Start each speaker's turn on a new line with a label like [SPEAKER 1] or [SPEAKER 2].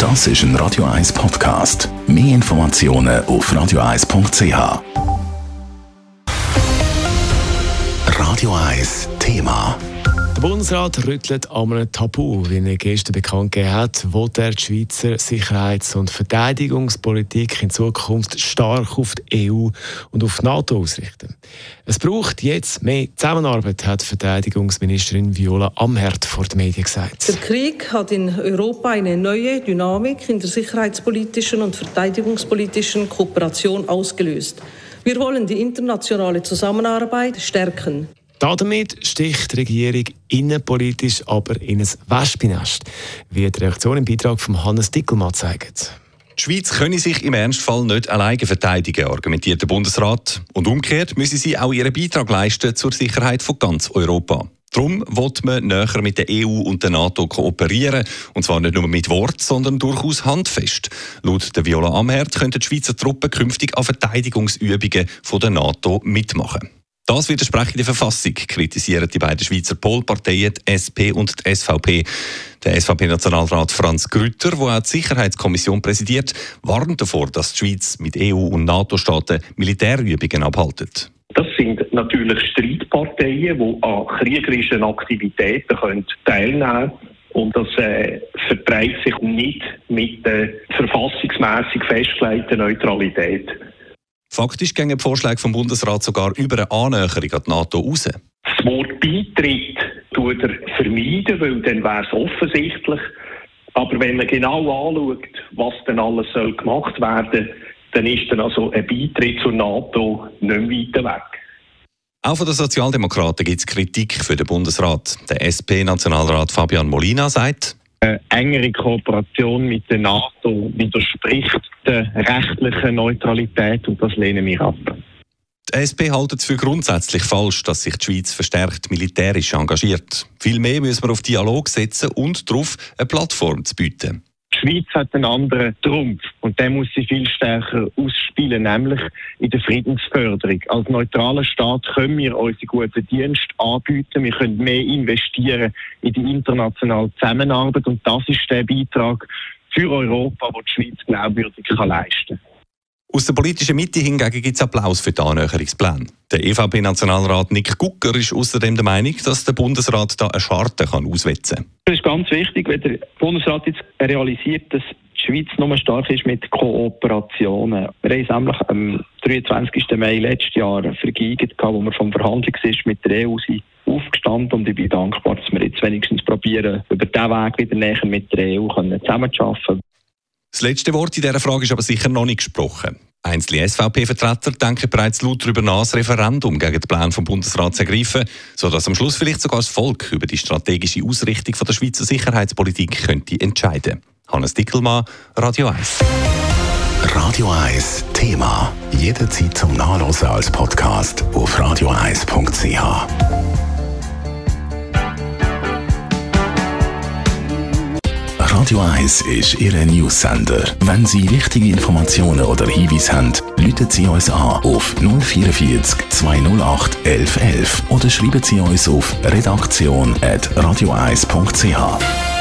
[SPEAKER 1] Das ist ein Radio 1 Podcast. Mehr Informationen auf radio1.ch. Radio 1 Thema.
[SPEAKER 2] Der Bundesrat rüttelt an einem Tabu, wie er gestern bekannt gegeben hat, wo der die Schweizer Sicherheits- und Verteidigungspolitik in Zukunft stark auf die EU und auf die NATO ausrichten. Es braucht jetzt mehr Zusammenarbeit, hat Verteidigungsministerin Viola Amherd vor den Medien gesagt.
[SPEAKER 3] Der Krieg hat in Europa eine neue Dynamik in der sicherheitspolitischen und verteidigungspolitischen Kooperation ausgelöst. Wir wollen die internationale Zusammenarbeit stärken.
[SPEAKER 2] Damit sticht die Regierung innenpolitisch aber in ein Wespennest, wie die Reaktion im Beitrag von Hannes Dickelmann zeigt.
[SPEAKER 4] Die Schweiz könne sich im Ernstfall nicht alleine verteidigen, argumentiert der Bundesrat. Und umgekehrt müsse sie auch ihren Beitrag leisten zur Sicherheit von ganz Europa. Darum will man näher mit der EU und der NATO kooperieren. Und zwar nicht nur mit Wort, sondern durchaus handfest. Laut der Viola Amherd könnten die Schweizer Truppen künftig an Verteidigungsübungen von der NATO mitmachen. Das widerspricht der Verfassung, kritisieren die beiden Schweizer Polparteien, die SP und die SVP. Der SVP-Nationalrat Franz Grütter, der auch die Sicherheitskommission präsidiert, warnt davor, dass die Schweiz mit EU- und NATO-Staaten Militärübungen abhaltet.
[SPEAKER 5] Das sind natürlich Streitparteien, die an kriegerischen Aktivitäten teilnehmen können. Und das verträgt sich nicht mit der verfassungsmässig festgelegten Neutralität.
[SPEAKER 4] Faktisch gehen die Vorschläge vom Bundesrat sogar über eine Annäherung an die NATO raus.
[SPEAKER 5] Das Wort Beitritt tut er vermeiden, weil dann wäre es offensichtlich. Aber wenn man genau anschaut, was dann alles gemacht werden soll, dann ist dann also ein Beitritt zur NATO nicht weiter weg.
[SPEAKER 4] Auch von den Sozialdemokraten gibt es Kritik für den Bundesrat. Der SP-Nationalrat Fabian Molina sagt:
[SPEAKER 6] Eine engere Kooperation mit der NATO widerspricht der rechtlichen Neutralität und das lehnen wir ab.
[SPEAKER 4] Die SP hält es für grundsätzlich falsch, dass sich die Schweiz verstärkt militärisch engagiert. Vielmehr müssen wir auf Dialog setzen und darauf eine Plattform zu bieten.
[SPEAKER 6] Die Schweiz hat einen anderen Trumpf und den muss sie viel stärker ausspielen, nämlich in der Friedensförderung. Als neutraler Staat können wir unsere guten Dienste anbieten, wir können mehr investieren in die internationale Zusammenarbeit und das ist der Beitrag für Europa, den die Schweiz glaubwürdig leisten kann.
[SPEAKER 4] Aus der politischen Mitte hingegen gibt es Applaus für die Annäherungspläne. Der EVP-Nationalrat Nick Gucker ist außerdem der Meinung, dass der Bundesrat da eine Scharte auswetzen kann.
[SPEAKER 7] Es ist ganz wichtig, wenn der Bundesrat jetzt realisiert, dass die Schweiz nur stark ist mit Kooperationen. Wir haben es nämlich am 23. Mai letztes Jahr vergeigt, wo wir vom Verhandlungstisch mit der EU sind aufgestanden, und ich bin dankbar, dass wir jetzt wenigstens probieren, über diesen Weg wieder näher mit der EU zusammenzuarbeiten.
[SPEAKER 4] Das letzte Wort in dieser Frage ist aber sicher noch nicht gesprochen. Einzelne SVP-Vertreter denken bereits laut darüber nach, das Referendum gegen den Plan vom Bundesrat zu ergreifen, sodass am Schluss vielleicht sogar das Volk über die strategische Ausrichtung der Schweizer Sicherheitspolitik könnte entscheiden. Hannes Dickelmann, Radio 1.
[SPEAKER 1] Radio 1 Thema. Jederzeit zum Nachlesen als Podcast auf radio1.ch. Radio 1 ist Ihr News-Sender. Wenn Sie wichtige Informationen oder Hinweise haben, rufen Sie uns an auf 044 208 1111 oder schreiben Sie uns auf redaktion@radio1.ch.